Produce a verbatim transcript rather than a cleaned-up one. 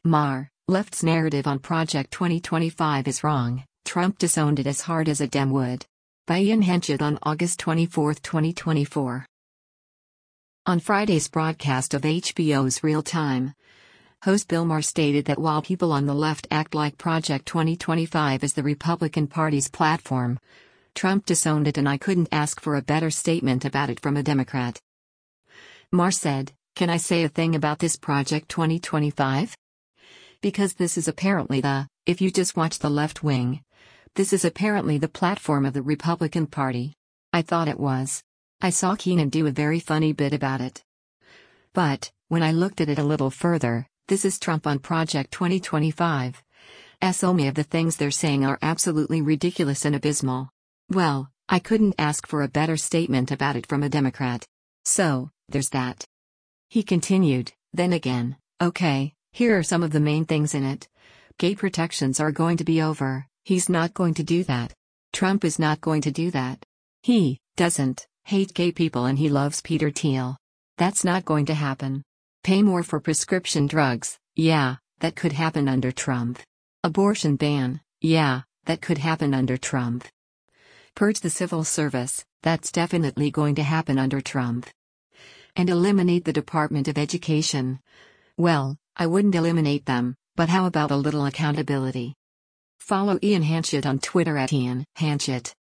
Mar, left's narrative on Project twenty twenty-five is wrong. Trump disowned it as hard as a Dem would. By Ian Hanchett on August twenty-fourth, twenty twenty-four. On Friday's broadcast of H B O's Real Time, host Bill Maher stated that while people on the left act like Project twenty twenty-five is the Republican Party's platform, Trump disowned it and I couldn't ask for a better statement about it from a Democrat. Maher said, "Can I say a thing about this Project twenty twenty-five? Because this is apparently the, if you just watch the left wing, this is apparently the platform of the Republican Party. I thought it was. I saw Keenan do a very funny bit about it. But, when I looked at it a little further, this is Trump on Project twenty twenty-five. So many of the things they're saying are absolutely ridiculous and abysmal. Well, I couldn't ask for a better statement about it from a Democrat. So, there's that." He continued, "Then again, okay, here are some of the main things in it. Gay protections are going to be over. He's not going to do that. Trump is not going to do that. He doesn't hate gay people and he loves Peter Thiel. That's not going to happen. Pay more for prescription drugs, yeah, that could happen under Trump. Abortion ban, yeah, that could happen under Trump. Purge the civil service, that's definitely going to happen under Trump. And eliminate the Department of Education. Well, I wouldn't eliminate them, but how about a little accountability?" Follow Ian Hanchett on Twitter at Ian Hanchett.